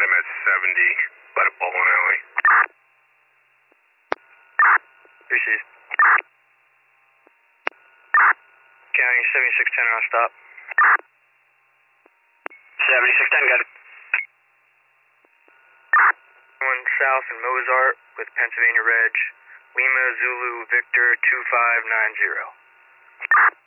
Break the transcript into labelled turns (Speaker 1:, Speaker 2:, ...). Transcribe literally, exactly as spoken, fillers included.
Speaker 1: got him at seventy by the bowling alley.
Speaker 2: Received. County seventy-six ten on stop.
Speaker 3: seventy-six ten, got it.
Speaker 2: One south in Mozart with Pennsylvania Reg. Lima Zulu Victor two five nine zero.